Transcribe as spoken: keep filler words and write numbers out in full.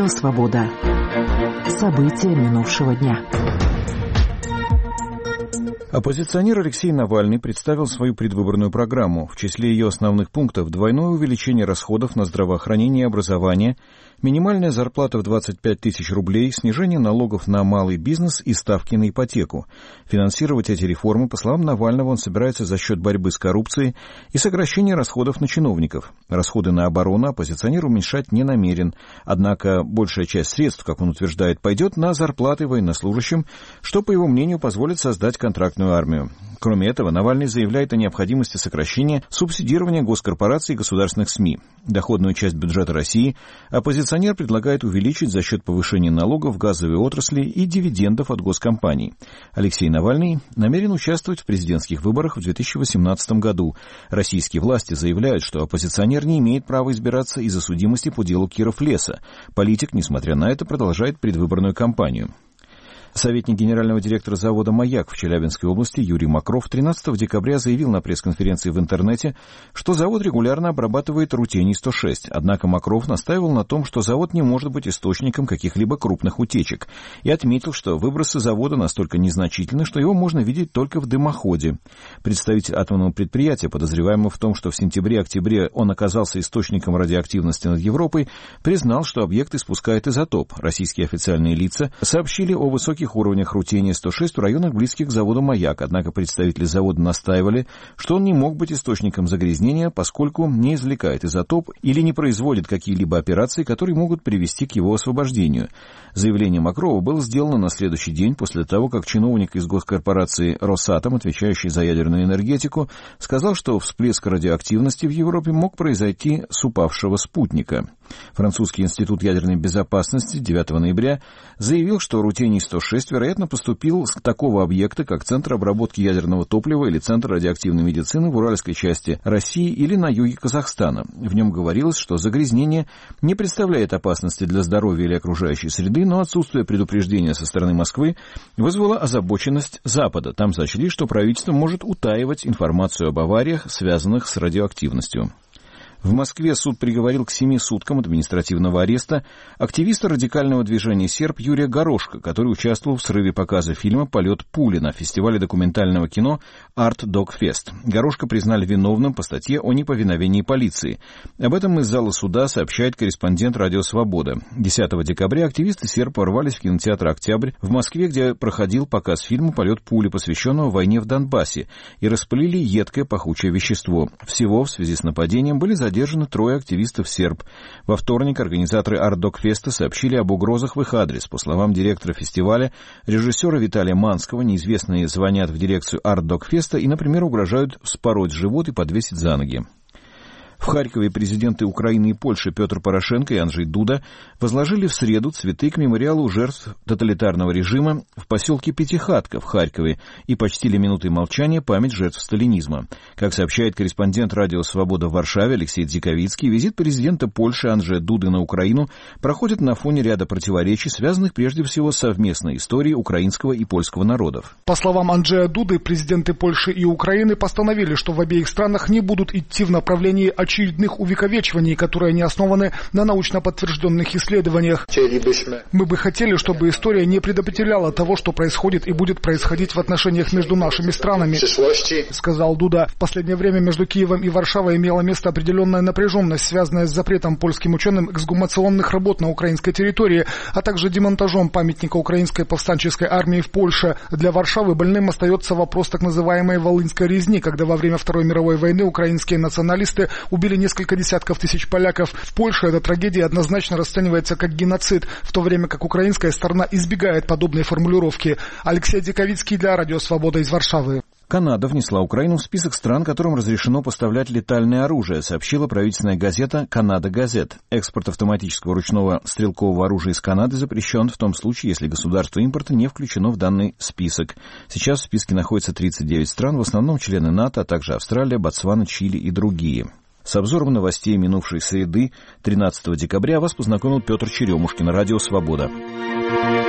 Радио «Свобода». События минувшего дня. Оппозиционер Алексей Навальный представил свою предвыборную программу. В числе ее основных пунктов двойное увеличение расходов на здравоохранение и образование, минимальная зарплата в двадцать пять тысяч рублей, снижение налогов на малый бизнес и ставки на ипотеку. Финансировать эти реформы, по словам Навального, он собирается за счет борьбы с коррупцией и сокращения расходов на чиновников. Расходы на оборону оппозиционер уменьшать не намерен. Однако большая часть средств, как он утверждает, пойдет на зарплаты военнослужащим, что, по его мнению, позволит создать контрактную армию. Кроме этого, Навальный заявляет о необходимости сокращения субсидирования госкорпораций и государственных СМИ. Доходную часть бюджета России оппозиционер предлагает увеличить за счет повышения налогов в газовой отрасли и дивидендов от госкомпаний. Алексей Навальный намерен участвовать в президентских выборах в две тысячи восемнадцатом году. Российские власти заявляют, что оппозиционер не имеет права избираться из-за судимости по делу Киров-Леса. Политик, несмотря на это, продолжает предвыборную кампанию. Советник генерального директора завода «Маяк» в Челябинской области Юрий Макров тринадцатого декабря заявил на пресс-конференции в интернете, что завод регулярно обрабатывает рутений сто шесть. Однако Макров настаивал на том, что завод не может быть источником каких-либо крупных утечек, и отметил, что выбросы завода настолько незначительны, что его можно видеть только в дымоходе. Представитель атомного предприятия, подозреваемый в том, что в сентябре-октябре он оказался источником радиоактивности над Европой, признал, что объект испускает изотоп. Российские официальные лица сообщили о высоких уровнях рутения сто шесть в районах, близких к заводу «Маяк». Однако представители завода настаивали, что он не мог быть источником загрязнения, поскольку не извлекает изотоп или не производит какие-либо операции, которые могут привести к его освобождению. Заявление Макрова было сделано на следующий день после того, как чиновник из госкорпорации «Росатом», отвечающий за ядерную энергетику, сказал, что всплеск радиоактивности в Европе мог произойти с упавшего спутника. Французский институт ядерной безопасности девятого ноября заявил, что рутений сто шесть, вероятно, поступил с такого объекта, как Центр обработки ядерного топлива или Центр радиоактивной медицины в Уральской части России или на юге Казахстана. В нем говорилось, что загрязнение не представляет опасности для здоровья или окружающей среды, но отсутствие предупреждения со стороны Москвы вызвало озабоченность Запада. Там сочли, что правительство может утаивать информацию об авариях, связанных с радиоактивностью. В Москве суд приговорил к семи суткам административного ареста активиста радикального движения «Серб» Юрия Горошко, который участвовал в срыве показа фильма «Полет пули» на фестивале документального кино «Арт Док Фест». Горошко признали виновным по статье о неповиновении полиции. Об этом из зала суда сообщает корреспондент «Радио Свобода». десятого декабря активисты «Серб» ворвались в кинотеатр «Октябрь» в Москве, где проходил показ фильма «Полет пули», посвященного войне в Донбассе, и распылили едкое пахучее вещество. Всего в связи с нападением были задержаны Задержаны трое активистов «Серб». Во вторник организаторы «Арт-Док-Феста» сообщили об угрозах в их адрес. По словам директора фестиваля, режиссера Виталия Манского, неизвестные звонят в дирекцию «Арт-Док-Феста» и, например, угрожают вспороть живот и подвесить за ноги. В Харькове президенты Украины и Польши Петр Порошенко и Анджей Дуда возложили в среду цветы к мемориалу жертв тоталитарного режима в поселке Пятихатка в Харькове и почтили минутой молчания память жертв сталинизма. Как сообщает корреспондент «Радио Свобода» в Варшаве Алексей Дзиковицкий, визит президента Польши Анджея Дуды на Украину проходит на фоне ряда противоречий, связанных прежде всего с совместной историей украинского и польского народов. По словам Анджея Дуды, президенты Польши и Украины постановили, что в обеих странах не будут идти в направлении очередных очередных увековечиваний, которые не основаны на научно подтвержденных исследованиях. Мы бы хотели, чтобы история не предопределяла того, что происходит и будет происходить в отношениях между нашими странами, сказал Дуда. В последнее время между Киевом и Варшавой имела место определенная напряженность, связанная с запретом польским ученым эксгумационных работ на украинской территории, а также демонтажом памятника украинской повстанческой армии в Польше. Для Варшавы больным остается вопрос так называемой Волынской резни, когда во время Второй мировой войны украинские националисты убили несколько десятков тысяч поляков. В Польше эта трагедия однозначно расценивается как геноцид, в то время как украинская сторона избегает подобной формулировки. Алексей Диковицкий для Радио Свобода из Варшавы. Канада внесла Украину в список стран, которым разрешено поставлять летальное оружие, сообщила правительственная газета «Канада Газет». Экспорт автоматического ручного стрелкового оружия из Канады запрещен в том случае, если государство импорта не включено в данный список. Сейчас в списке находится тридцать девять стран, в основном члены НАТО, а также Австралия, Ботсвана, Чили и другие. С обзором новостей минувшей среды, тринадцатого декабря, вас познакомил Петр Черемушкин, Радио Свобода.